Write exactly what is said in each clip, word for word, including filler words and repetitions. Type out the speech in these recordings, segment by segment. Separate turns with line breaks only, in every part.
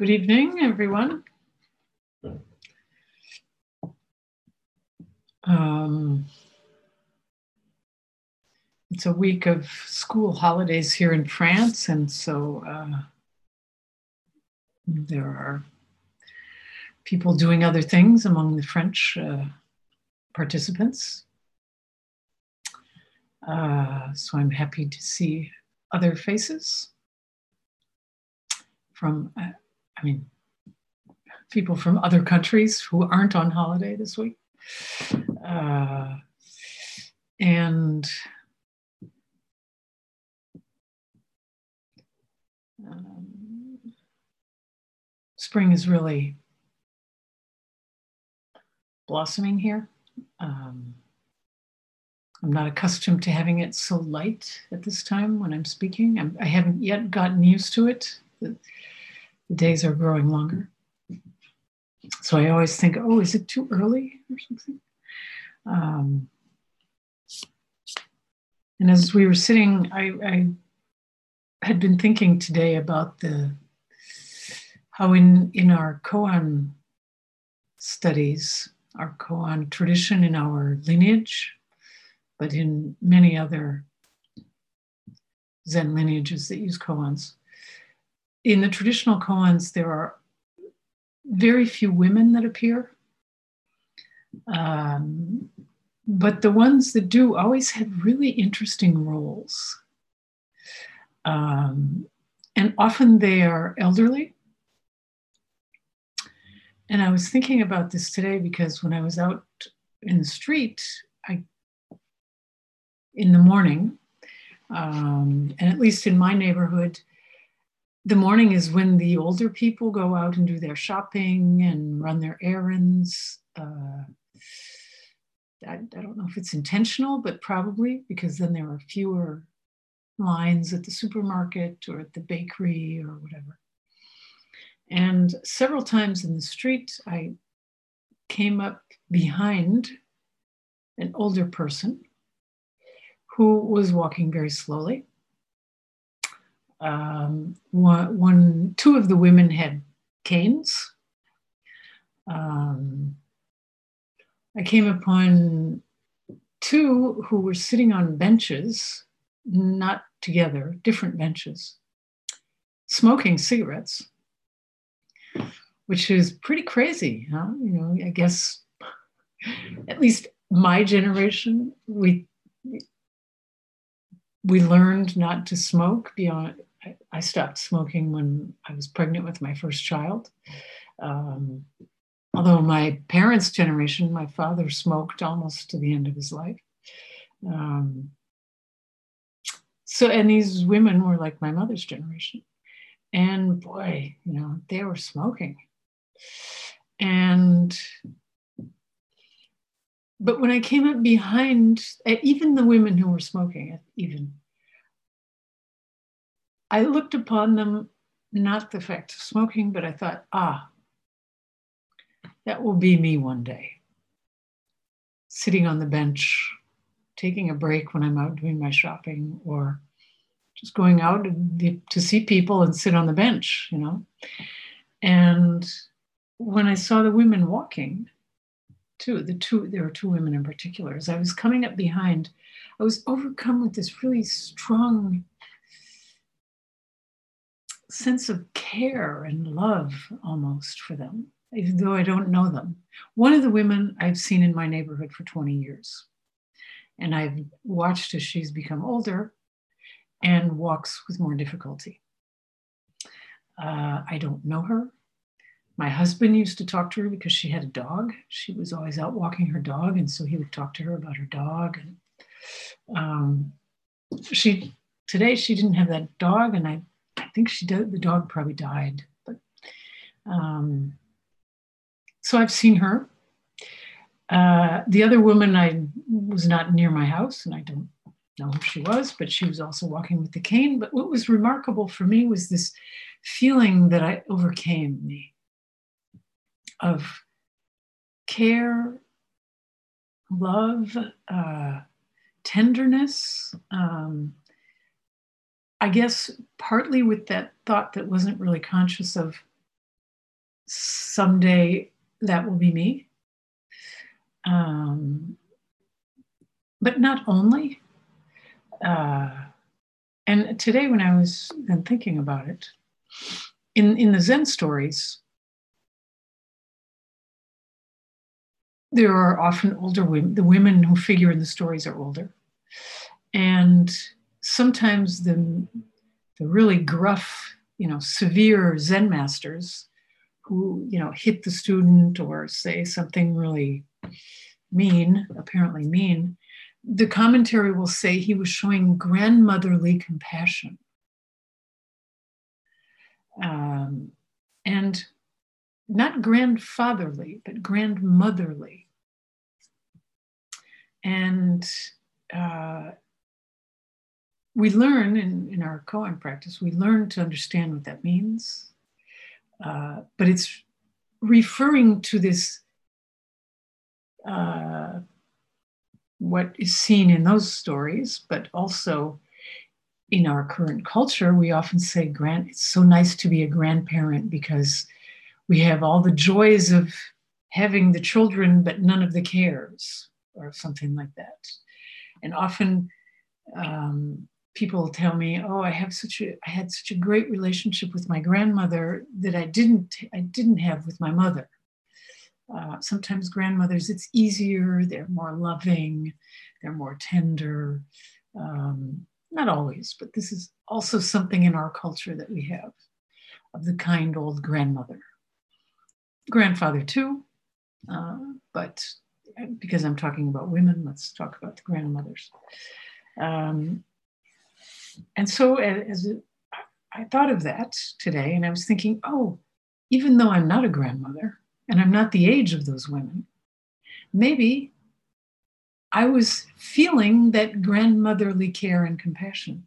Good evening, everyone. Um, it's a week of school holidays here in France, and so uh, there are people doing other things among the French uh, participants. Uh, so I'm happy to see other faces from, uh, I mean, people from other countries who aren't on holiday this week. Uh, and um, spring is really blossoming here. Um, I'm not accustomed to having it so light at this time when I'm speaking. I'm, I haven't yet gotten used to it. The, the days are growing longer. So I always think, oh, is it too early or something? Um, and as we were sitting, I, I had been thinking today about the how in, in our koan studies, our koan tradition in our lineage, but in many other Zen lineages that use koans. In the traditional koans, there are very few women that appear. Um, but the ones that do always have really interesting roles. Um, and often they are elderly. And I was thinking about this today because when I was out in the street, I, in the morning, um, and at least in my neighborhood, the morning is when the older people go out and do their shopping and run their errands. Uh, I, I don't know if it's intentional, but probably, because then there are fewer lines at the supermarket or at the bakery or whatever. And several times in the street, I came up behind an older person who was walking very slowly. Um, one, one, two of the women had canes. Um, I came upon two who were sitting on benches, not together, different benches, smoking cigarettes, which is pretty crazy, huh? You know, I guess at least my generation, we we learned not to smoke beyond. I stopped smoking when I was pregnant with my first child. Um, although my parents' generation, my father smoked almost to the end of his life. Um, so, and these women were like my mother's generation. And boy, you know, they were smoking. And, but when I came up behind, even the women who were smoking, even, I looked upon them, not the fact of smoking, but I thought, ah, that will be me one day. Sitting on the bench, taking a break when I'm out doing my shopping, or just going out to see people and sit on the bench, you know. And when I saw the women walking, too, the two, there were two women in particular, as I was coming up behind, I was overcome with this really strong sense of care and love almost for them, even though I don't know them. One of the women I've seen in my neighborhood for twenty years. And I've watched as she's become older and walks with more difficulty. Uh, I don't know her. My husband used to talk to her because she had a dog. She was always out walking her dog, and so he would talk to her about her dog. And um, she today she didn't have that dog, and I, I think she did, the dog probably died. But um, so I've seen her. Uh, the other woman, I was not near my house, and I don't know who she was, but she was also walking with the cane. But what was remarkable for me was this feeling that I overcame me of care, love, uh, tenderness. Um, I guess partly with that thought that wasn't really conscious of someday that will be me. Um, but not only. Uh, and today, when I was then thinking about it, in, in the Zen stories, there are often older women. The women who figure in the stories are older. And sometimes the, the really gruff, you know, severe Zen masters who, you know, hit the student or say something really mean, apparently mean, the commentary will say he was showing grandmotherly compassion. Um, and not grandfatherly, but grandmotherly. And uh, we learn in, in our koan practice, we learn to understand what that means. Uh, but it's referring to this, uh, what is seen in those stories, but also in our current culture, we often say, grand, it's so nice to be a grandparent because we have all the joys of having the children, but none of the cares, or something like that. And often um, people tell me, oh, I have such a, I had such a great relationship with my grandmother that I didn't, I didn't have with my mother. Uh, sometimes grandmothers, it's easier, they're more loving, they're more tender. Um, not always, but this is also something in our culture that we have of the kind old grandmother. Grandfather too, uh, but because I'm talking about women, let's talk about the grandmothers. Um, and so as, as I thought of that today, and I was thinking, oh, even though I'm not a grandmother, and I'm not the age of those women, maybe I was feeling that grandmotherly care and compassion.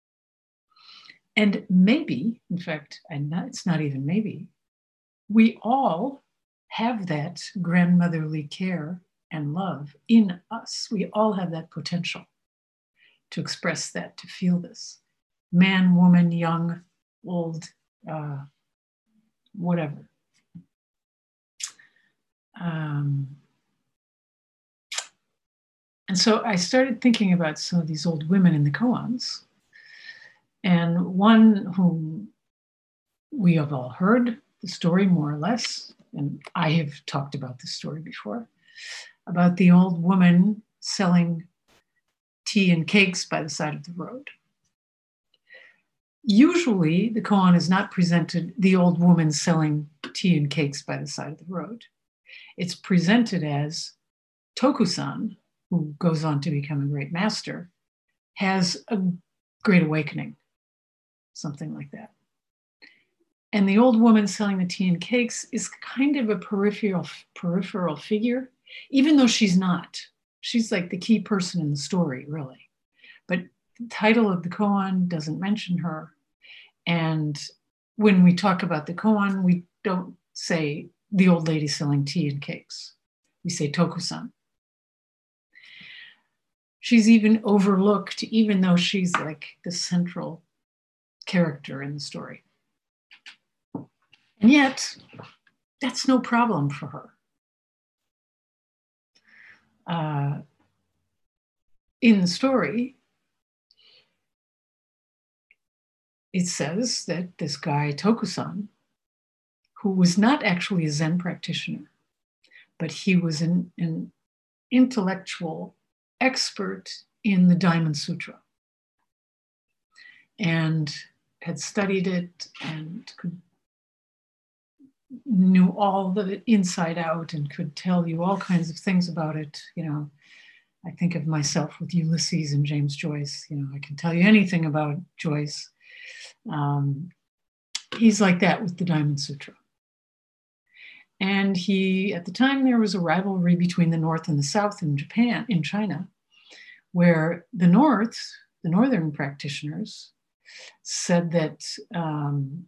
And maybe, in fact, and not, it's not even maybe, we all have that grandmotherly care and love in us. We all have that potential to express that, to feel this. Man, woman, young, old, uh, whatever. Um, and so I started thinking about some of these old women in the koans. And one whom we have all heard the story more or less, and I have talked about this story before, about the old woman selling tea and cakes by the side of the road. Usually the koan is not presented the old woman selling tea and cakes by the side of the road. It's presented as Tokusan, who goes on to become a great master, has a great awakening, something like that. And the old woman selling the tea and cakes is kind of a peripheral, peripheral figure, even though she's not. She's like the key person in the story, really. But the title of the koan doesn't mention her. And when we talk about the koan, we don't say the old lady selling tea and cakes. We say Tokusan. She's even overlooked, even though she's like the central character in the story. And yet, that's no problem for her. Uh, in the story, it says that this guy, Tokusan, who was not actually a Zen practitioner, but he was an, an intellectual expert in the Diamond Sutra and had studied it and could knew all of it inside out and could tell you all kinds of things about it. You know, I think of myself with Ulysses and James Joyce. You know, I can tell you anything about Joyce. Um, he's like that with the Diamond Sutra. And he, at the time, there was a rivalry between the North and the South in Japan, in China, where the North, the Northern practitioners, said that um,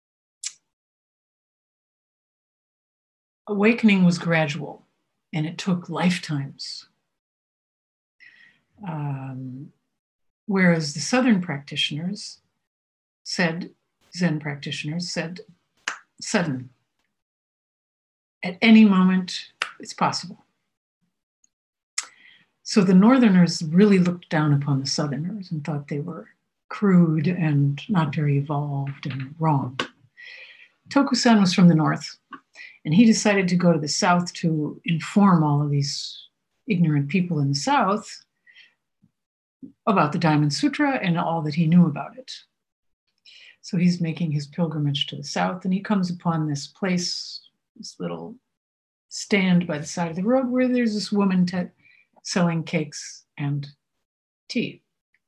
awakening was gradual and it took lifetimes. Um, whereas the Southern practitioners said, Zen practitioners said, sudden, at any moment, it's possible. So the Northerners really looked down upon the Southerners and thought they were crude and not very evolved and wrong. Tokusan was from the North, and he decided to go to the South to inform all of these ignorant people in the South about the Diamond Sutra and all that he knew about it. So he's making his pilgrimage to the South, and he comes upon this place, this little stand by the side of the road where there's this woman t- selling cakes and tea.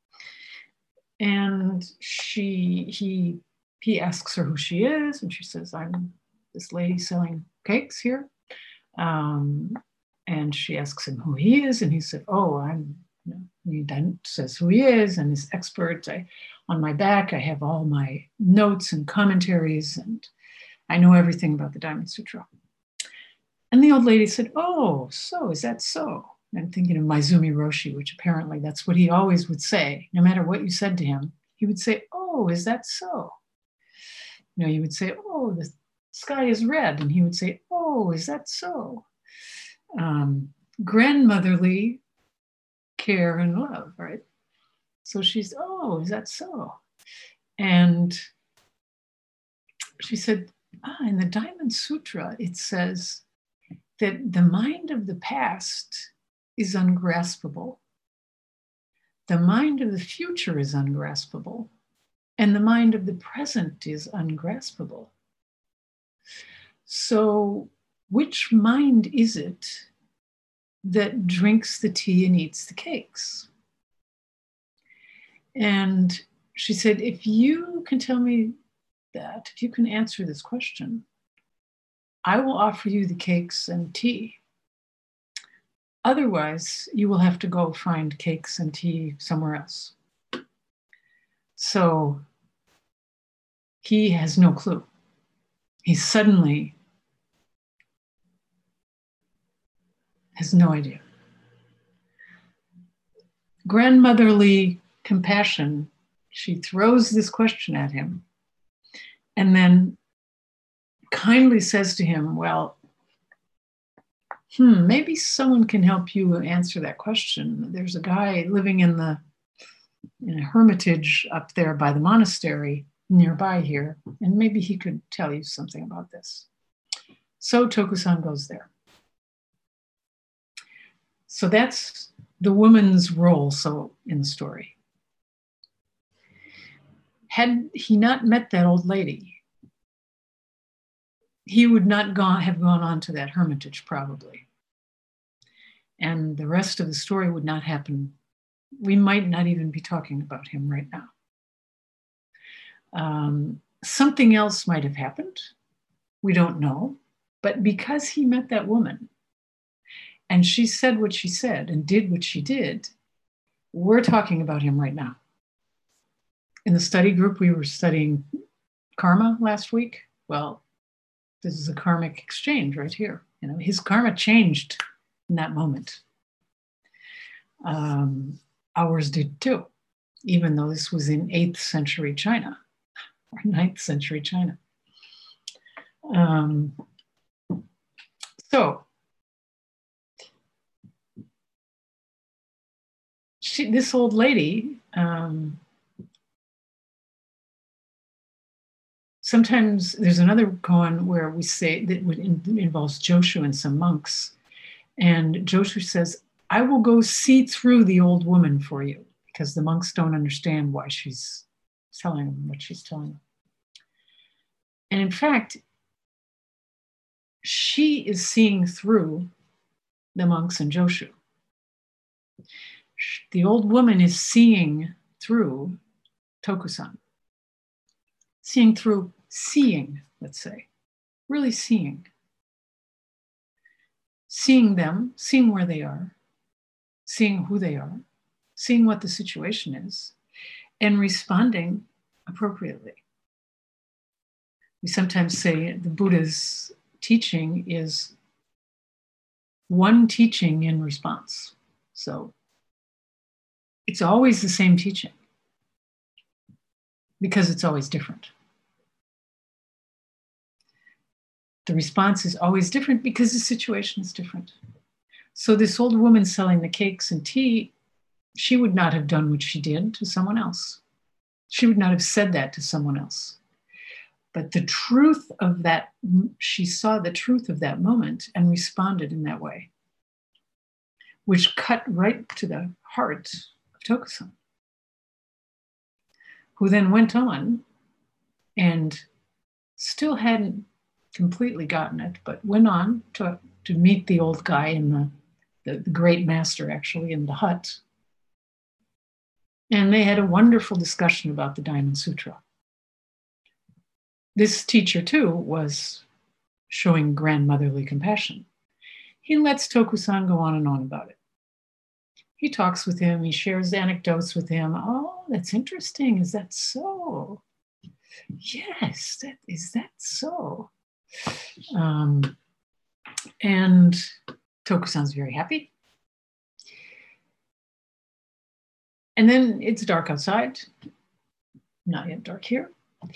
And she, he, he asks her who she is, and she says, I'm this lady selling cakes here. Um, and she asks him who he is, and he said, oh, I'm, you know, he then says who he is, and his expert. I, on my back, I have all my notes and commentaries, and I know everything about the Diamond Sutra. And the old lady said, oh, so is that so? I'm thinking of Maizumi Roshi, which apparently that's what he always would say. No matter what you said to him, he would say, oh, is that so? You know, you would say, oh, the sky is red. And he would say, oh, is that so? Um, grandmotherly care and love, right? So she's, oh, is that so? And she said, ah, in the Diamond Sutra, it says that the mind of the past is ungraspable. The mind of the future is ungraspable. And the mind of the present is ungraspable. So which mind is it that drinks the tea and eats the cakes? And she said, if you can tell me that, if you can answer this question, I will offer you the cakes and tea. Otherwise, you will have to go find cakes and tea somewhere else. So he has no clue. He suddenly has no idea. Grandmotherly compassion, she throws this question at him and then kindly says to him, well, hmm, maybe someone can help you answer that question. There's a guy living in the in a hermitage up there by the monastery nearby here, and maybe he could tell you something about this. So Tokusan goes there. So that's the woman's role so in the story. Had he not met that old lady, he would not gone, have gone on to that hermitage probably. And the rest of the story would not happen. We might not even be talking about him right now. Um, something else might have happened. We don't know. But because he met that woman and she said what she said and did what she did, we're talking about him right now. In the study group, we were studying karma last week. Well, this is a karmic exchange right here. You know, his karma changed in that moment. Um, ours did too, even though this was in eighth century China or ninth century China. Um, so she, this old lady, um, sometimes there's another koan where we say that would in, involves Joshu and some monks. And Joshu says, I will go see through the old woman for you, because the monks don't understand why she's telling them what she's telling them. And in fact, she is seeing through the monks and Joshu. The old woman is seeing through Tokusan. Seeing through seeing, let's say, really seeing. Seeing them, seeing where they are, seeing who they are, seeing what the situation is, and responding appropriately. We sometimes say the Buddha's teaching is one teaching in response. So it's always the same teaching because it's always different. the response is always different because the situation is different. So this old woman selling the cakes and tea, she would not have done what she did to someone else. She would not have said that to someone else. But the truth of that, she saw the truth of that moment and responded in that way, which cut right to the heart of Tokusan, who then went on and still hadn't completely gotten it, but went on to, to meet the old guy in the, the, the great master, actually, in the hut. And they had a wonderful discussion about the Diamond Sutra. This teacher, too, was showing grandmotherly compassion. He lets Tokusan go on and on about it. He talks with him, he shares anecdotes with him. Oh, that's interesting. Is that so? Yes, that, is that so? Um, and Tokusan's very happy. And then it's dark outside, not yet dark here.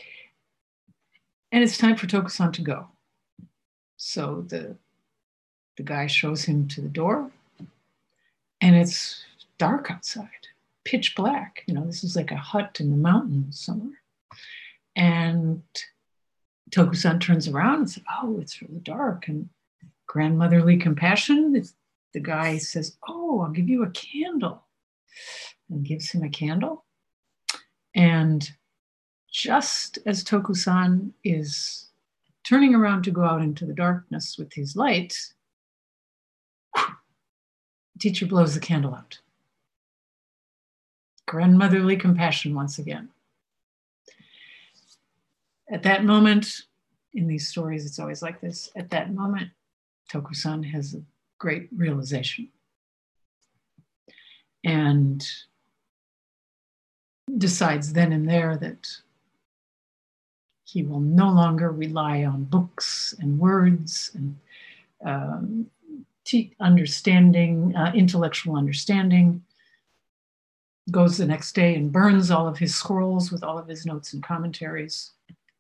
And it's time for Tokusan to go. So the, the guy shows him to the door, and it's dark outside, pitch black. You know, this is like a hut in the mountains somewhere. And Tokusan turns around and says, oh, it's really dark. And grandmotherly compassion, the guy says, oh, I'll give you a candle. And gives him a candle. And just as Tokusan is turning around to go out into the darkness with his light, the teacher blows the candle out. Grandmotherly compassion once again. At that moment, in these stories, it's always like this. At that moment, Tokusan has a great realization. And decides then and there that he will no longer rely on books and words and um, understanding, uh, intellectual understanding. Goes the next day and burns all of his scrolls with all of his notes and commentaries,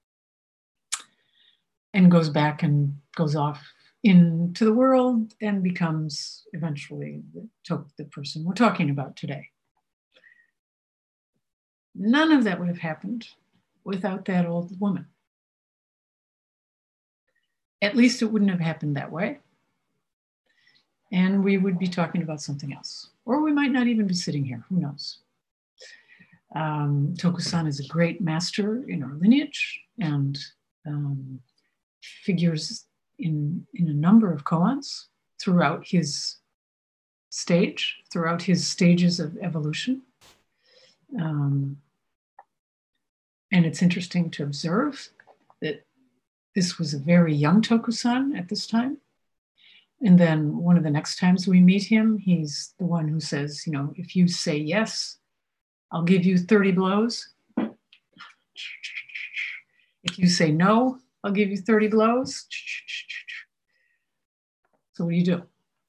and goes back and goes off into the world and becomes eventually the, the person we're talking about today. None of that would have happened without that old woman. At least it wouldn't have happened that way. And we would be talking about something else. Or we might not even be sitting here, who knows? Um, Tokusan is a great master in our lineage and um, figures in, in a number of koans throughout his stage, throughout his stages of evolution. Um, and it's interesting to observe that this was a very young Tokusan at this time. And then one of the next times we meet him, he's the one who says, you know, if you say yes, I'll give you thirty blows. If you say no, I'll give you thirty blows. So what do you do?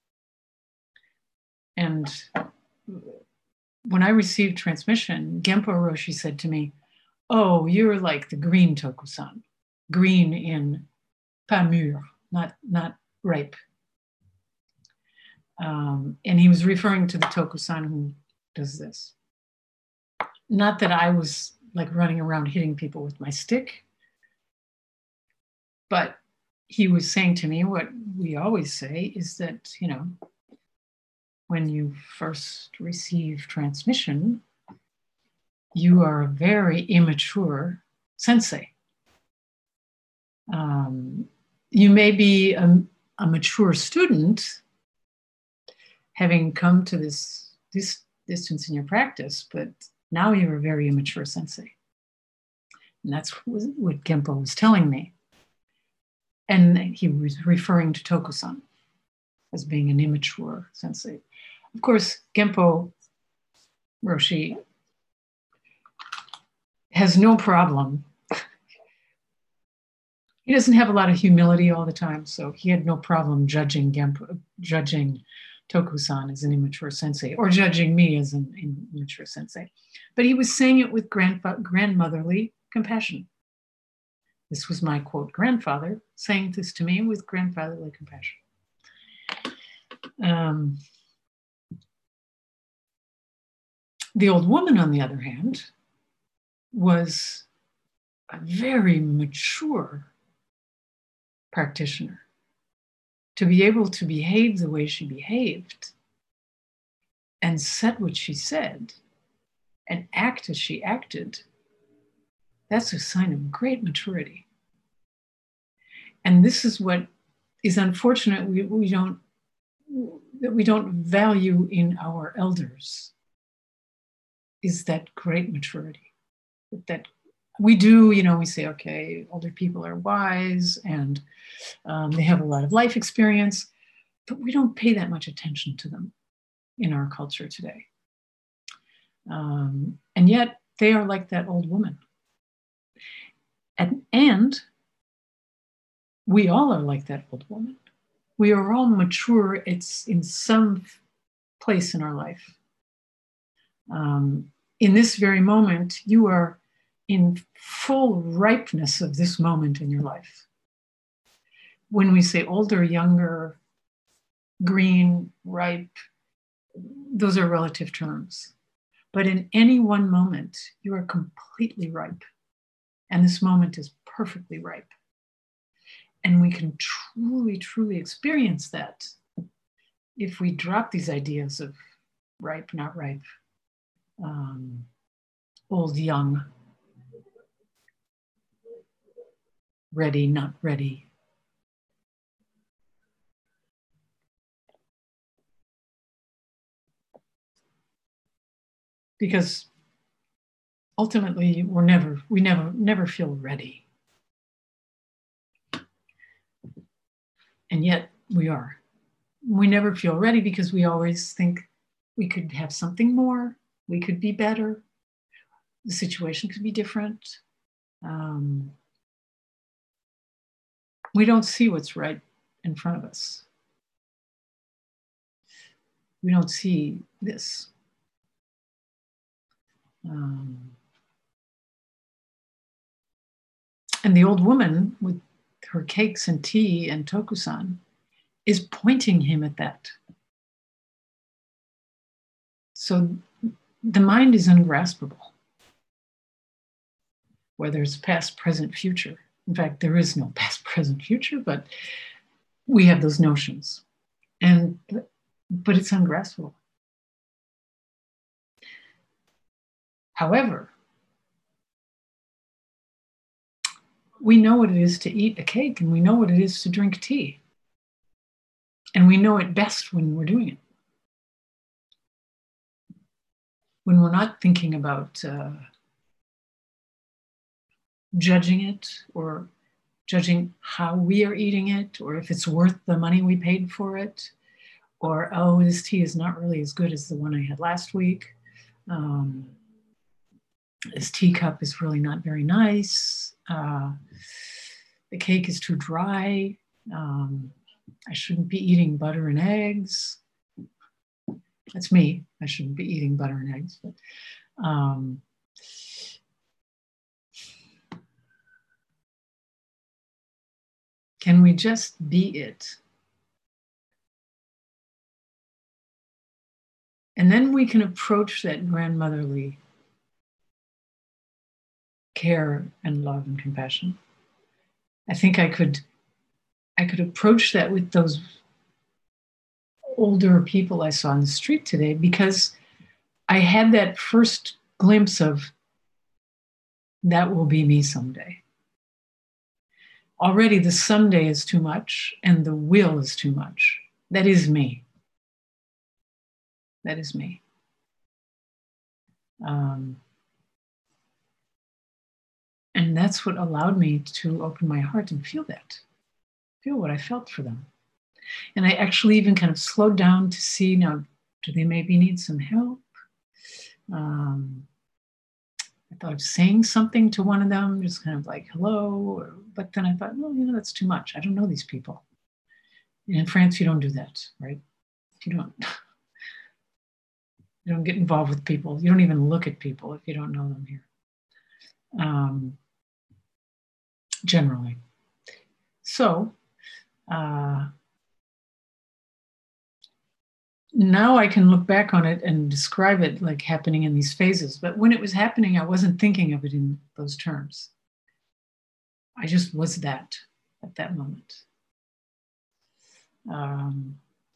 And when I received transmission, Genpo Roshi said to me, oh, you're like the green Tokusan. Green in pas mûr, not, not ripe. Um, and he was referring to the Tokusan who does this. Not that I was like running around hitting people with my stick, but he was saying to me what we always say is that, you know, when you first receive transmission, you are a very immature sensei. Um, you may be a, a mature student, having come to this, this distance in your practice, but now you're a very immature sensei. And that's what Genpo was telling me. And he was referring to Tokusan as being an immature sensei. Of course, Genpo Roshi has no problem. He doesn't have a lot of humility all the time, so he had no problem judging Genpo, judging Tokusan as an immature sensei, or judging me as an immature sensei. But he was saying it with grand, grandmotherly compassion. This was my, quote, grandfather saying this to me with grandfatherly compassion. Um, the old woman, on the other hand, was a very mature practitioner. To be able to behave the way she behaved and said what she said and act as she acted, that's a sign of great maturity. And this is what is unfortunate we, we don't that we don't value in our elders, is that great maturity. That we do, you know, we say, okay, older people are wise and um, they have a lot of life experience, but we don't pay that much attention to them in our culture today. Um, and yet they are like that old woman. And, and we all are like that old woman. We are all mature. It's in some place in our life. Um, in this very moment, you are in full ripeness of this moment in your life. When we say older, younger, green, ripe, those are relative terms. But in any one moment, you are completely ripe. And this moment is perfectly ripe. And we can truly, truly experience that if we drop these ideas of ripe, not ripe, um, old, young, ready, not ready. Because ultimately, we're never, we never, never feel ready. And yet we are. We never feel ready because we always think we could have something more, we could be better, the situation could be different. Um, we don't see what's right in front of us. We don't see this. Um, and the old woman with her cakes and tea and tokusan is pointing him at that. So the mind is ungraspable, whether it's past, present, future. In fact, there is no past, present, future, but we have those notions. And but it's ungraspable. However, we know what it is to eat a cake and we know what it is to drink tea. And we know it best when we're doing it. When we're not thinking about uh, judging it or judging how we are eating it, or if it's worth the money we paid for it, or, oh, this tea is not really as good as the one I had last week. Um, this teacup is really not very nice. Uh, the cake is too dry. Um, I shouldn't be eating butter and eggs. That's me. I shouldn't be eating butter and eggs. But, um, can we just be it? And then we can approach that grandmotherly care and love and compassion. I think I could, I could approach that with those older people I saw on the street today, because I had that first glimpse of that will be me someday. Already the someday is too much and the will is too much. That is me. That is me. Um, and that's what allowed me to open my heart and feel that, feel what I felt for them. And I actually even kind of slowed down to see, now, do they maybe need some help? Um, I thought of saying something to one of them, just kind of like, hello. Or, but then I thought, well, you know, that's too much. I don't know these people. And in France, you don't do that, right? You don't, you don't get involved with people. You don't even look at people if you don't know them here. Um, generally. So uh, now I can look back on it and describe it like happening in these phases. But when it was happening, I wasn't thinking of it in those terms. I just was that at that moment. Um,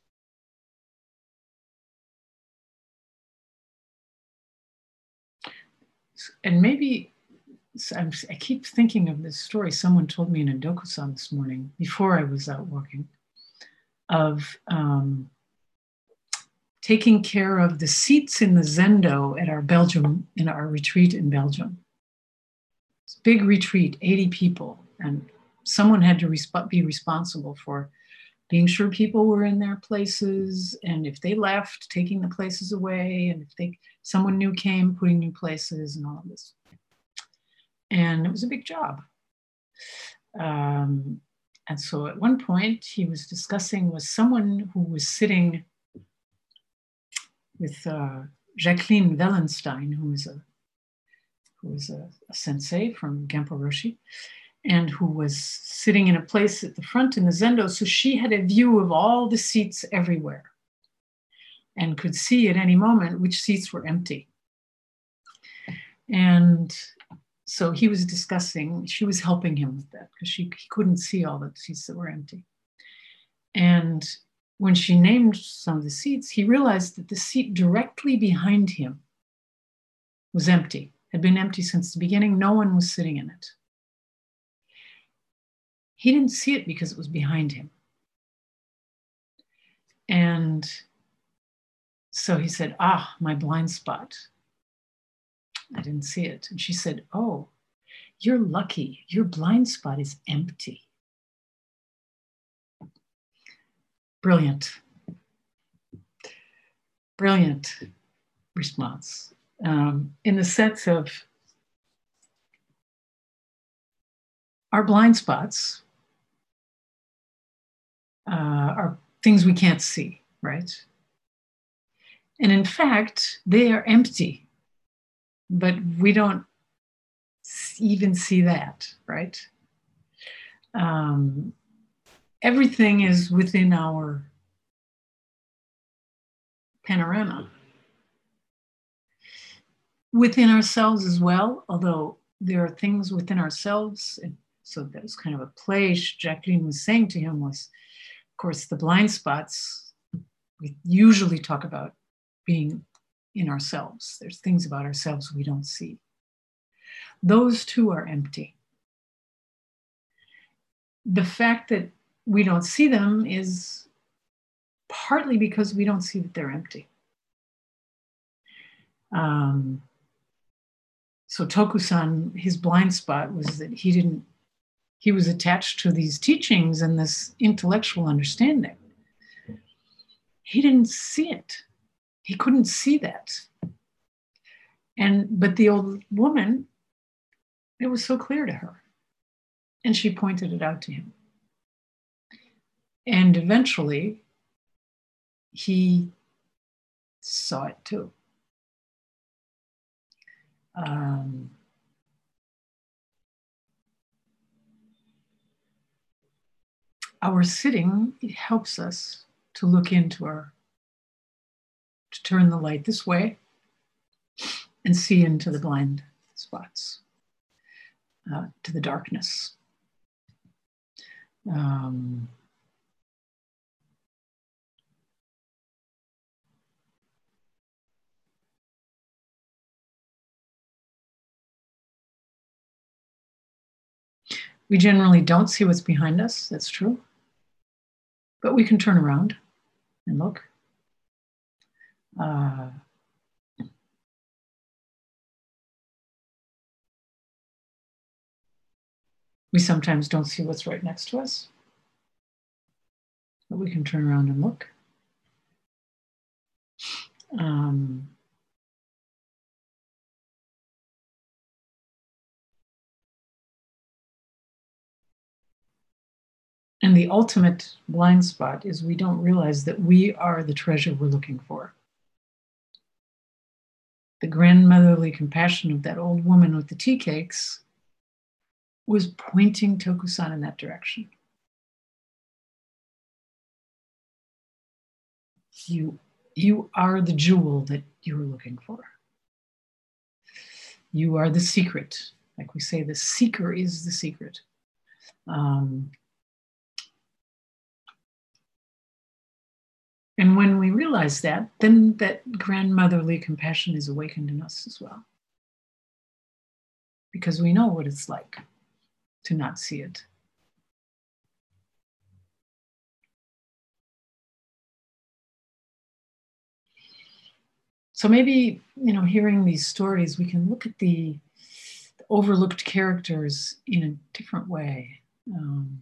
and maybe I'm, I keep thinking of this story someone told me in a Dokusan this morning before I was out walking, of um, taking care of the seats in the Zendo at our Belgium, in our retreat in Belgium. It's a big retreat, eighty people, and someone had to resp- be responsible for being sure people were in their places, and if they left, taking the places away, and if they someone new came, putting new places, and all of this. And it was a big job. Um, and so at one point, he was discussing with someone who was sitting with uh, Jacqueline Wellenstein, who is a who was a, a sensei from Genpo Roshi, and who was sitting in a place at the front in the Zendo. So she had a view of all the seats everywhere and could see at any moment which seats were empty. And so he was discussing, she was helping him with that because she he couldn't see all the seats that were empty. And when she named some of the seats, he realized that the seat directly behind him was empty, had been empty since the beginning. No one was sitting in it. He didn't see it because it was behind him. And so he said, ah, my blind spot. I didn't see it. And she said, oh, you're lucky. Your blind spot is empty. Brilliant. Brilliant response. Um, in the sense of our blind spots uh, are things we can't see, right? And in fact, they are empty, but we don't even see that, right? Um, everything is within our panorama. Within ourselves as well, although there are things within ourselves. And so that was kind of a play Jacqueline was saying to him was, of course, the blind spots we usually talk about being in ourselves. There's things about ourselves we don't see. Those too are empty. The fact that we don't see them is partly because we don't see that they're empty. Um, so Tokusan, his blind spot was that he didn't, he was attached to these teachings and this intellectual understanding. He didn't see it. He couldn't see that. And, but the old woman, it was so clear to her. And she pointed it out to him. And eventually, he saw it too. Um, our sitting, it helps us to look into our, to turn the light this way and see into the blind spots, uh, to the darkness. Um, we generally don't see what's behind us, that's true. But we can turn around and look. Uh, we sometimes don't see what's right next to us, but we can turn around and look. Um, and the ultimate blind spot is we don't realize that we are the treasure we're looking for. The grandmotherly compassion of that old woman with the tea cakes was pointing Tokusan in that direction. You, you are the jewel that you were looking for. You are the secret. Like we say, the seeker is the secret. Um, and when we realize that, then that grandmotherly compassion is awakened in us as well. Because we know what it's like to not see it. So maybe, you know, hearing these stories, we can look at the, the overlooked characters in a different way. Um,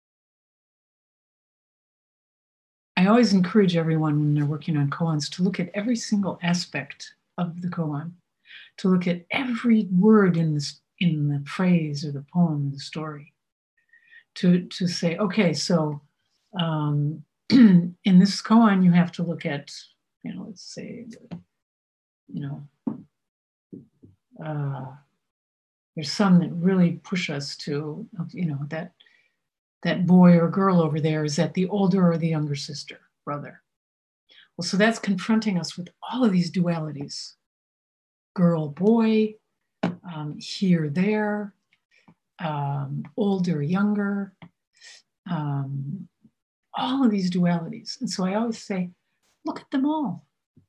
I always encourage everyone when they're working on koans to look at every single aspect of the koan, to look at every word in this, in the phrase or the poem, the story, to, to say, okay, so um, in this koan, you have to look at, you know, let's say, you know, uh, there's some that really push us to, you know, that that boy or girl over there, is that the older or the younger sister, brother? Well, so that's confronting us with all of these dualities. Girl, boy, um, here, there, um, older, younger, um, all of these dualities. And so I always say, look at them all.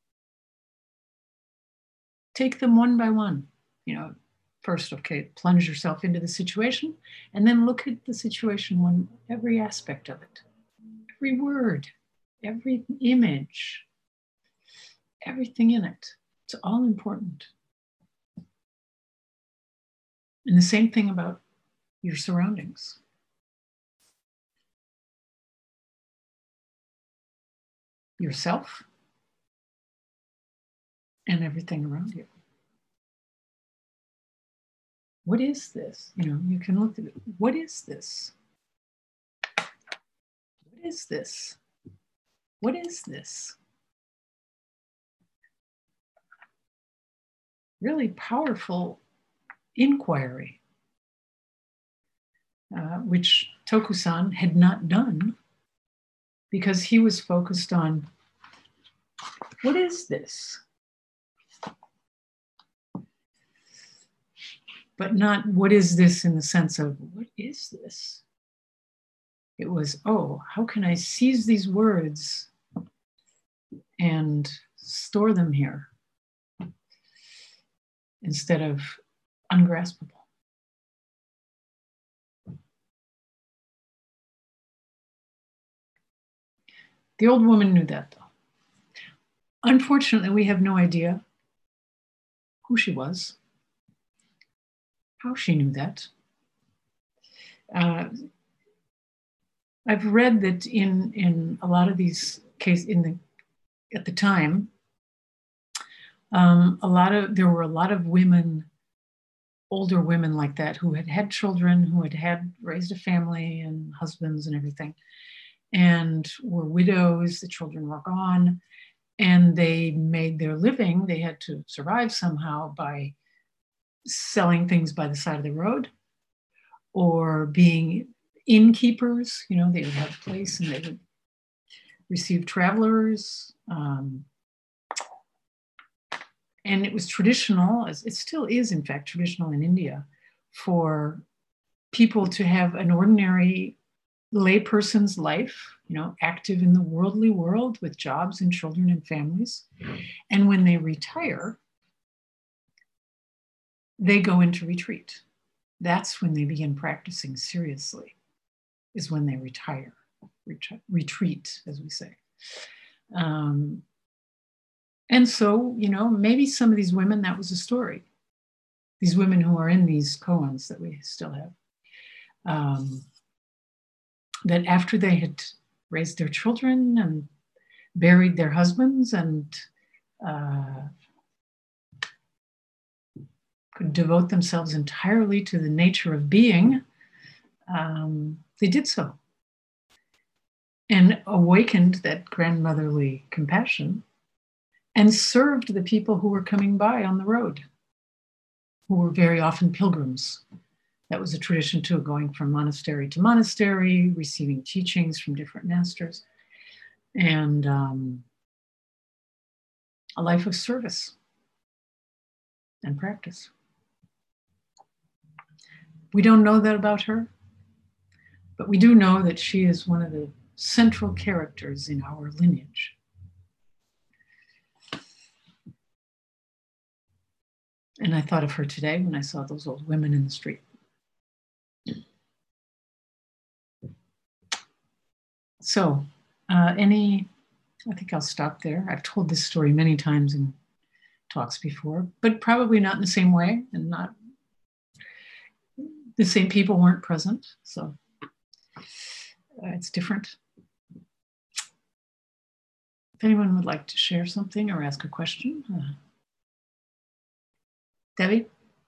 Take them one by one. You know, first, okay, plunge yourself into the situation, and then look at the situation, one, every aspect of it, every word, every image, everything in it. It's all important. And the same thing about your surroundings. Yourself and everything around you. What is this? You know, you can look at it. What is this? What is this? What is this? Really powerful inquiry, uh, which Tokusan had not done because he was focused on, what is this? But not what is this in the sense of, what is this? It was, oh, how can I seize these words and store them here instead of ungraspable? The old woman knew that, though. Unfortunately, we have no idea who she was, how she knew that. Uh, I've read that in, in a lot of these cases, in the, at the time, um, a lot of, there were a lot of women, older women like that, who had had children, who had had raised a family and husbands and everything, and were widows. The children were gone, and they made their living. They had to survive somehow by selling things by the side of the road or being innkeepers. You know, they would have a place and they would receive travelers. Um, and it was traditional, as it still is, in fact, traditional in India, for people to have an ordinary layperson's life, you know, active in the worldly world with jobs and children and families. And when they retire, they go into retreat. That's when they begin practicing seriously, is when they retire, ret- retreat, as we say. Um, and so, you know, maybe some of these women, that was a story. These women who are in these koans that we still have, um, that after they had raised their children and buried their husbands and uh, could devote themselves entirely to the nature of being, um, they did so. And awakened that grandmotherly compassion and served the people who were coming by on the road, who were very often pilgrims That was a tradition too, going from monastery to monastery, receiving teachings from different masters, and um, a life of service and practice. We don't know that about her, but we do know that she is one of the central characters in our lineage. And I thought of her today when I saw those old women in the street. So, uh, any, I think I'll stop there. I've told this story many times in talks before, but probably not in the same way, and not the same people weren't present. So uh, it's different. If anyone would like to share something or ask a question. Uh, Debbie?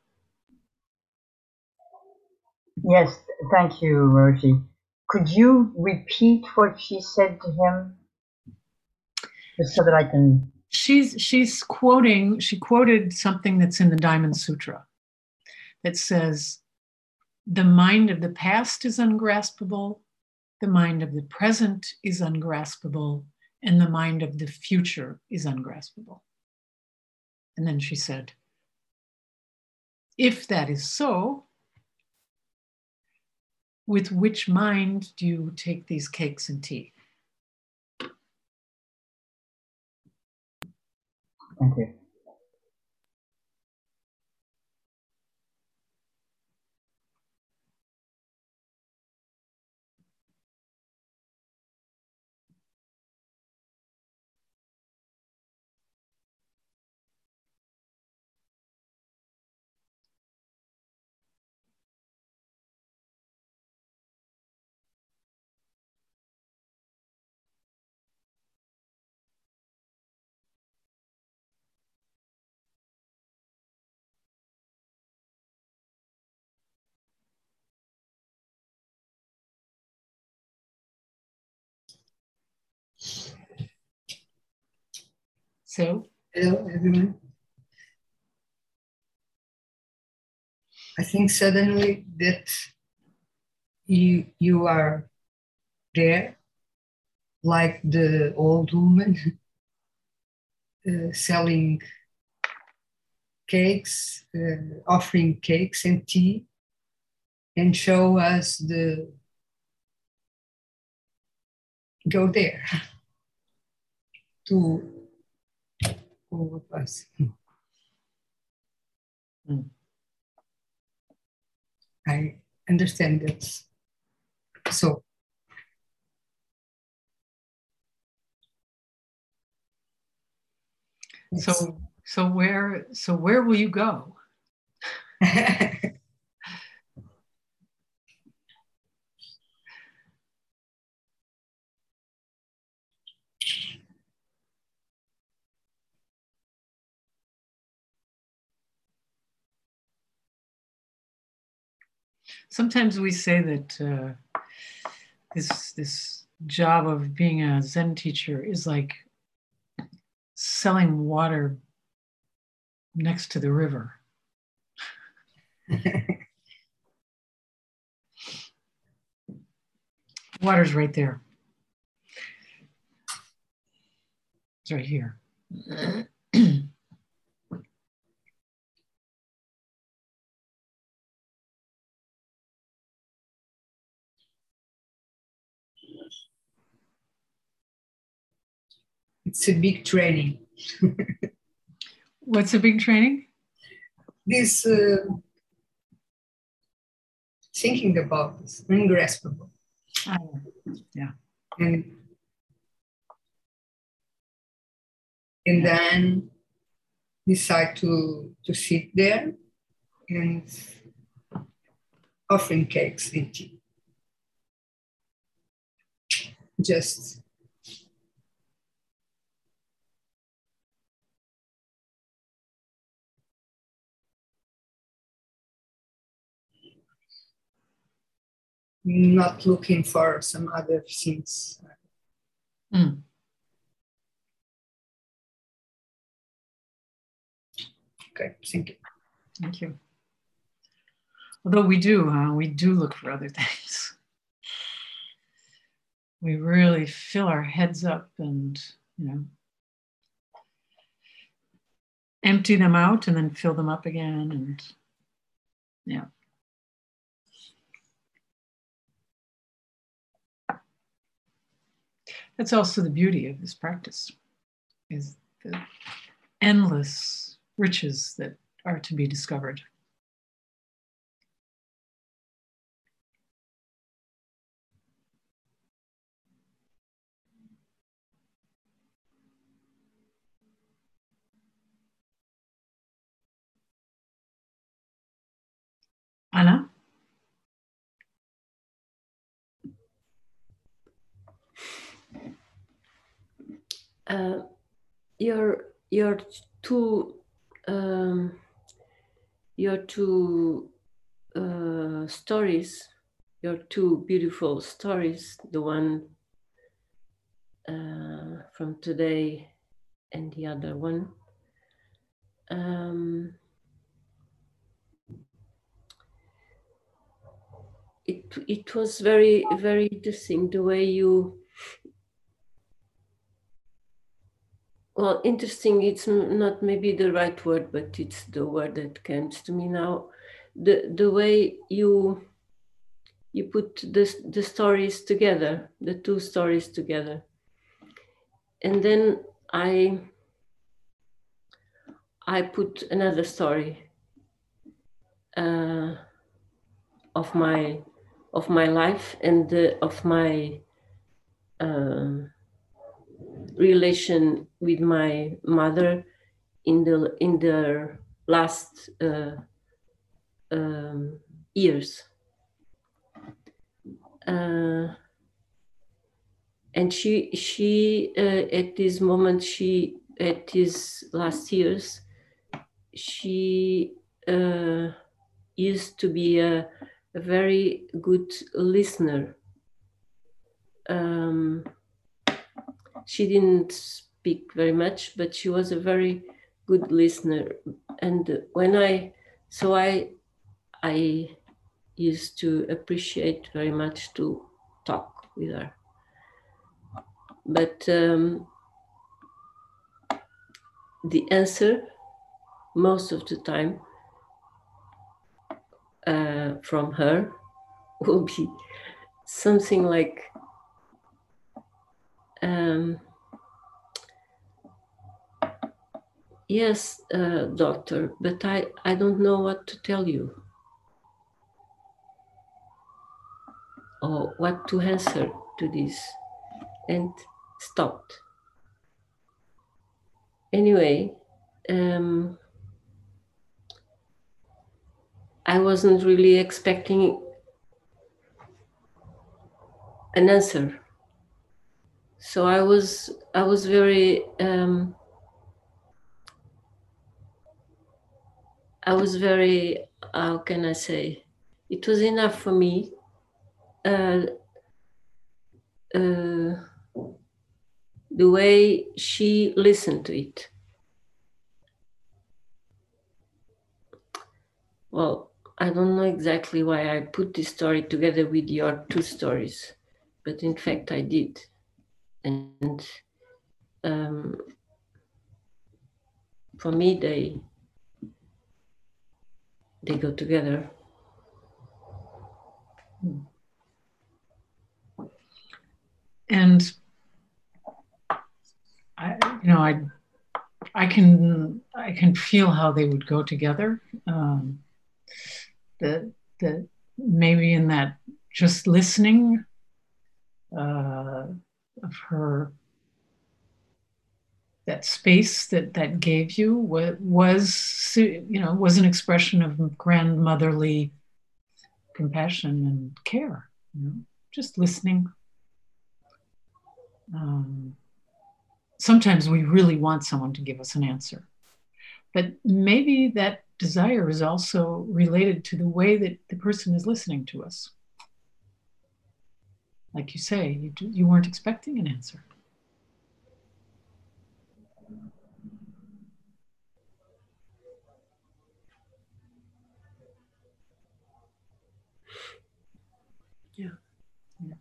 Yes, thank you, Rosie. Could you repeat what she said to him? Just so that I can...
She's, she's quoting, she quoted something that's in the Diamond Sutra that says, the mind of the past is ungraspable, the mind of the present is ungraspable, and the mind of the future is ungraspable. And then she said, if that is so, with which mind do you take these cakes and tea?
Thank you.
So,
hello, everyone. I think suddenly that you you are there, like the old woman uh, selling cakes, uh, offering cakes and tea, and show us the go there to what was.
mm.
I understand that. So
so so where so where will you go? Sometimes we say that uh, this this job of being a Zen teacher is like selling water next to the river. Water's right there. It's right here.
It's a big training.
What's a big training?
This uh, thinking about this, ungraspable.
Oh, yeah.
And, and then decide to, to sit there and offering cakes and tea. Just not looking for some other things.
Mm.
Okay, thank you.
Thank you. Although we do, huh? We do look for other things. We really fill our heads up and, you know, empty them out and then fill them up again. And yeah. That's also the beauty of this practice, is the endless riches that are to be discovered. Anna?
Uh, your your two um, your two uh, stories, your two beautiful stories, the one uh, from today and the other one. Um, it it was very very interesting the way you. Well, interesting, it's not maybe the right word, but it's the word that comes to me now. The the way you you put the, the stories together, the two stories together. And then I I put another story uh, of my of my life and the, of my uh, relation with my mother in the in the last uh, um, years, uh, and she she uh, at this moment she at these last years she uh, used to be a, a very good listener. Um, she didn't speak very much, but she was a very good listener. And when I, so I, I used to appreciate very much to talk with her. But um, the answer, most of the time, uh, from her will be something like, um, yes, uh, doctor, but I, I don't know what to tell you or what to answer to this, and stopped. Anyway, um, I wasn't really expecting an answer. So I was, I was very, um, I was very, how can I say? It was enough for me. Uh, uh, the way she listened to it. Well, I don't know exactly why I put this story together with your two stories, but in fact I did. And um, for me, they they go together.
And I, you know, I, I can, I can feel how they would go together. Um, that, that maybe in that just listening uh, of her, that space that that gave you was, you know, was an expression of grandmotherly compassion and care. You know, just listening. Um, sometimes we really want someone to give us an answer, but maybe that desire is also related to the way that the person is listening to us. Like you say, you, you weren't expecting an answer.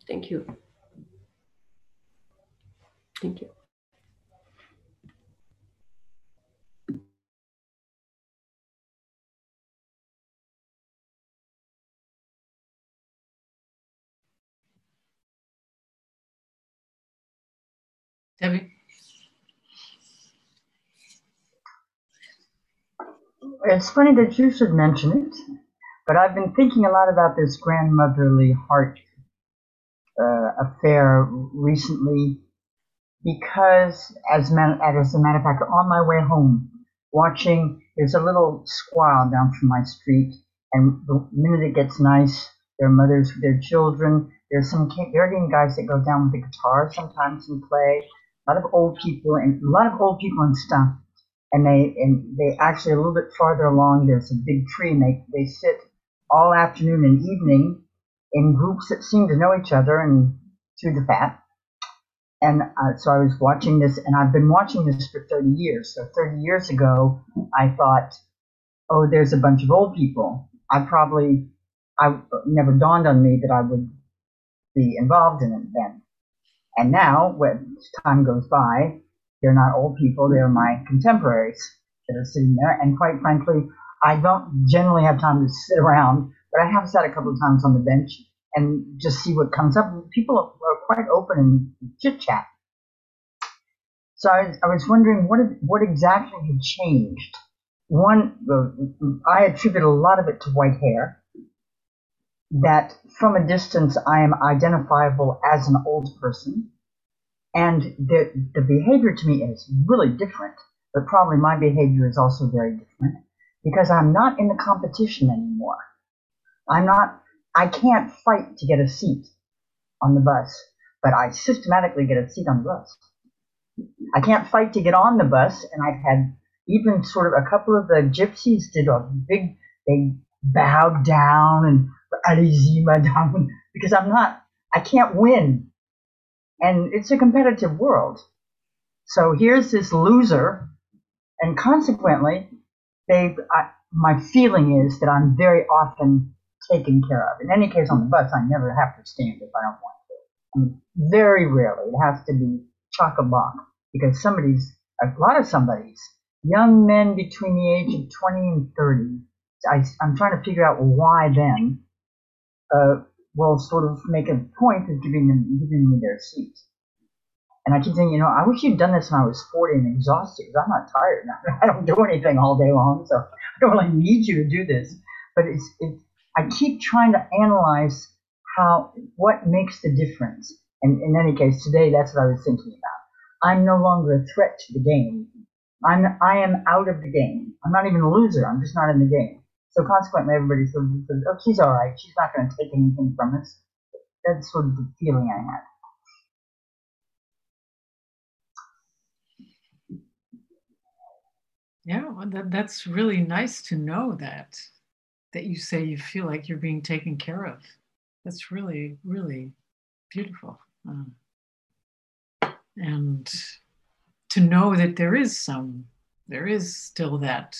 Thank you. Thank you.
Debbie?
It's funny that you should mention it, but I've been thinking a lot about this grandmotherly heart uh, affair recently because, as, man, as a matter of fact, on my way home, watching, there's a little squad down from my street, and the minute it gets nice, there are mothers with their children. There's some Canadian guys that go down with the guitar sometimes and play. A lot of old people and a lot of old people and stuff. And they and they actually a little bit farther along. There's a big tree, and they they sit all afternoon and evening in groups that seem to know each other and chew the fat. And uh, so I was watching this, and I've been watching this for thirty years. So thirty years ago, I thought, oh, there's a bunch of old people. I probably, I never dawned on me that I would be involved in it then. And now, when time goes by, they're not old people, they're my contemporaries that are sitting there. And quite frankly, I don't generally have time to sit around, but I have sat a couple of times on the bench and just see what comes up. People are quite open and chit chat. So I, I was wondering what what exactly had changed. One, I attribute a lot of it to white hair. That from a distance I am identifiable as an old person, and the the behavior to me is really different. But probably my behavior is also very different because I'm not in the competition anymore. I'm not. I can't fight to get a seat on the bus, but I systematically get a seat on the bus. I can't fight to get on the bus, and I've had even sort of a couple of the gypsies did a big, they bowed down and allez-y, madame, because I'm not, I can't win. And it's a competitive world. So here's this loser, and consequently, they, I, my feeling is that I'm very often taken care of. In any case, on the bus, I never have to stand if I don't want to. I mean, very rarely. It has to be chock-a-block because somebody's, a lot of somebody's, young men between the age of twenty and thirty, I, I'm trying to figure out why then, uh, will sort of make a point of giving them, giving me their seats. And I keep thinking, you know, I wish you'd done this when I was forty and exhausted, because I'm not tired. I don't do anything all day long, so I don't really need you to do this. But it's, it, I keep trying to analyze how, what makes the difference. And in any case, today, that's what I was thinking about. I'm no longer a threat to the game. I'm, I am out of the game. I'm not even a loser. I'm just not in the game. So consequently, everybody sort of says, oh, she's all right. She's not going to take anything from us. That's sort of the feeling I had.
Yeah, well, that, that's really nice to know that, that you say you feel like you're being taken care of. That's really, really beautiful. Um, and to know that there is some, there is still that,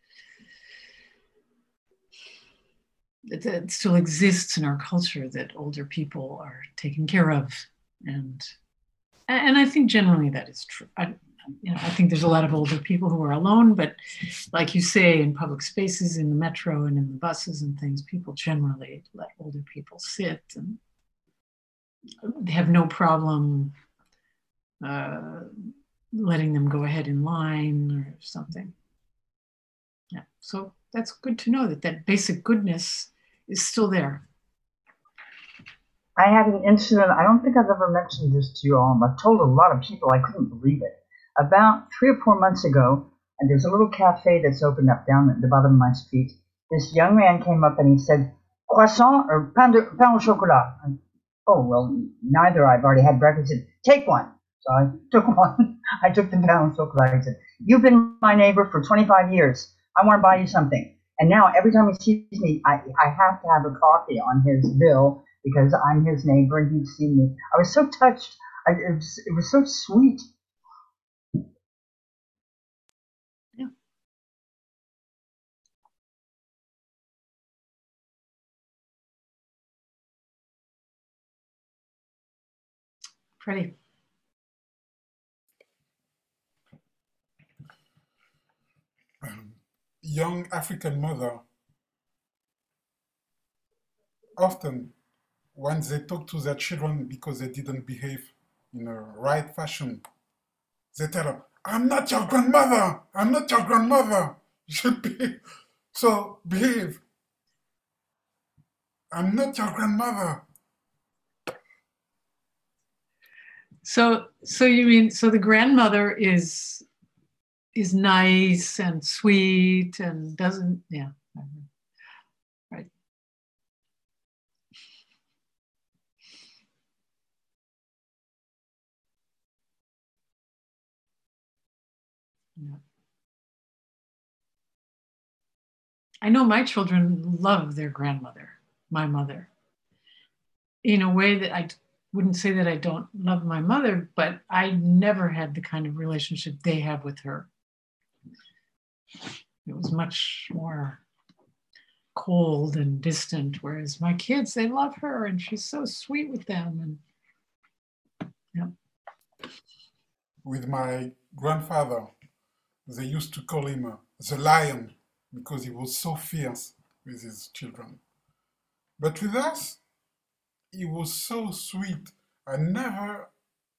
that, that still exists in our culture, that older people are taken care of. And, and I think generally that is true. I, You know, I think there's a lot of older people who are alone, but like you say, in public spaces, in the metro and in the buses and things, people generally let older people sit, and they have no problem uh, letting them go ahead in line or something. Yeah, so that's good to know that that basic goodness is still there.
I had an incident, I don't think I've ever mentioned this to you all, I've told a lot of people, I couldn't believe it. About three or four months ago, and there's a little cafe that's opened up down at the bottom of my street. This young man came up and he said, croissant or pain, de, pain au chocolat? And, oh, well, neither. I've already had breakfast. He said, take one. So I took one. I took the pain au chocolat. He said, you've been my neighbor for twenty-five years. I want to buy you something. And now every time he sees me, I, I have to have a coffee on his bill because I'm his neighbor and he's seen me. I was so touched. I, it, was, it was so sweet.
Freddie.
Um, young African mother often, when they talk to their children because they didn't behave in a right fashion, they tell them, I'm not your grandmother. I'm not your grandmother. You should be. So behave. I'm not your grandmother.
So, so you mean, so the grandmother is is nice and sweet and doesn't, yeah. Right. Yeah. I know my children love their grandmother, my mother, in a way that I wouldn't say that I don't love my mother, but I never had the kind of relationship they have with her. It was much more cold and distant, whereas my kids, they love her and she's so sweet with them. And yeah.
With my grandfather, they used to call him uh, the lion because he was so fierce with his children. But with us, he was so sweet. I never,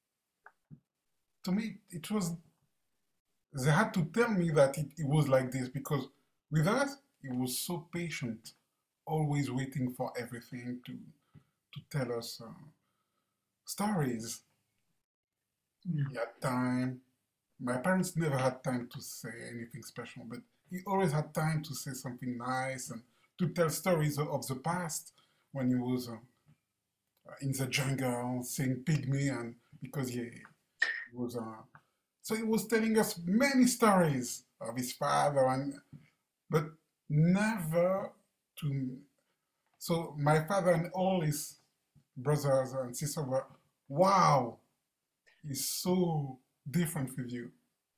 to me, it was, they had to tell me that it, it was like this because with us, he was so patient, always waiting for everything to, to tell us uh, stories.
Yeah.
He had time. My parents never had time to say anything special, but he always had time to say something nice and to tell stories of the past when he was uh, in the jungle seeing pygmy and because he, he was uh, so he was telling us many stories of his father and but never to so my father and all his brothers and sisters were wow, he's so different with you.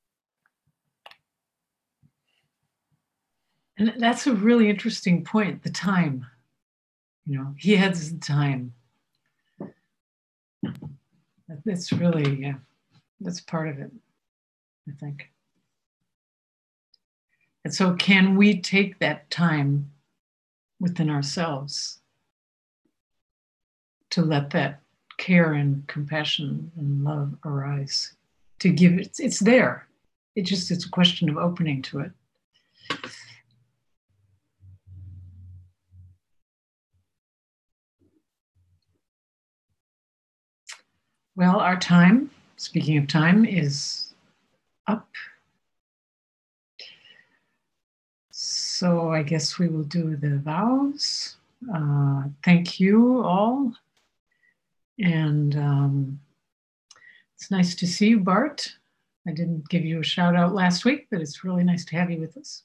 And that's a really interesting point, the time. You know, he has the time. That's really, yeah, that's part of it, I think. And so can we take that time within ourselves to let that care and compassion and love arise, to give it, it's there. It just, it's a question of opening to it. Well, our time, speaking of time, is up. So I guess we will do the vows. Uh, thank you all. And um, it's nice to see you, Bart. I didn't give you a shout out last week, but it's really nice to have you with us.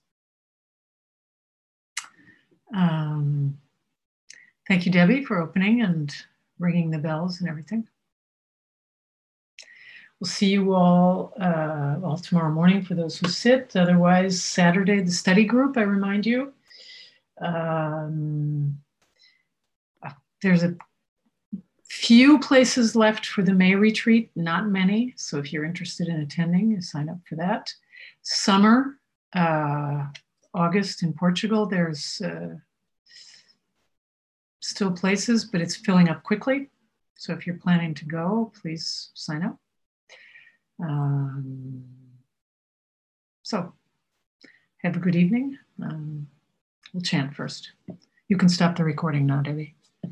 Um, thank you, Debbie, for opening and ringing the bells and everything. We'll see you all, uh, all tomorrow morning for those who sit. Otherwise, Saturday, the study group, I remind you. Um, there's a few places left for the May retreat, not many. So if you're interested in attending, sign up for that. Summer, uh, August in Portugal, there's uh, still places, but it's filling up quickly. So if you're planning to go, please sign up. Um, so have a good evening. Um, we'll chant first. You can stop the recording now, Debbie.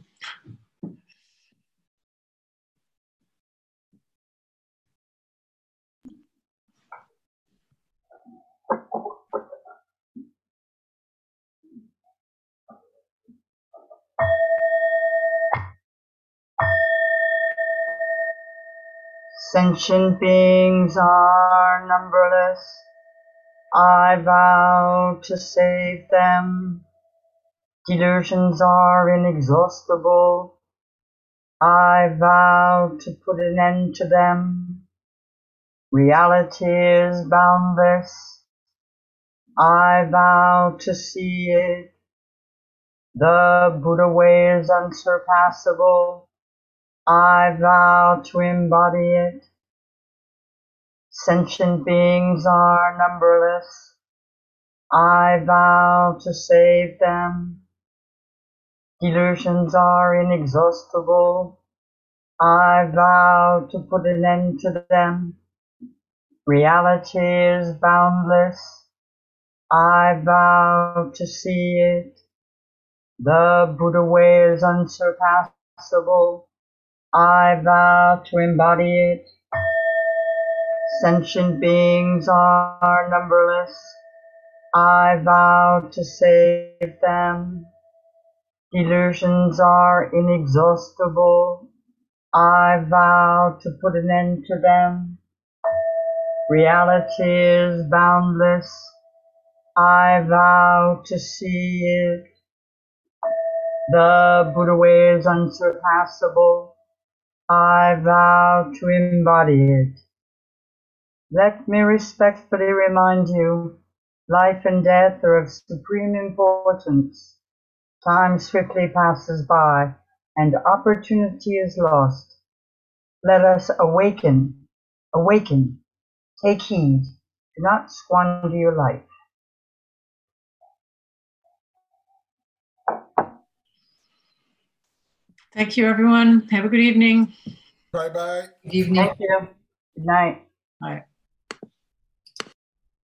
Sentient beings are numberless. I vow to save them. Delusions are inexhaustible. I vow to put an end to them. Reality is boundless. I vow to see it. The Buddha way is unsurpassable. I vow to embody it. Sentient beings are numberless. I vow to save them. Delusions are inexhaustible. I vow to put an end to them. Reality is boundless. I vow to see it. The Buddha way is unsurpassable. I vow to embody it. Sentient beings are numberless. I vow to save them. Delusions are inexhaustible. I vow to put an end to them. Reality is boundless. I vow to see it. The Buddha way is unsurpassable. I vow to embody it. Let me respectfully remind you, life and death are of supreme importance. Time swiftly passes by, and opportunity is lost. Let us awaken, awaken, take heed, do not squander your life.
Thank you, everyone. Have a good evening.
Bye bye.
Good evening.
Thank you. Good night.
Bye.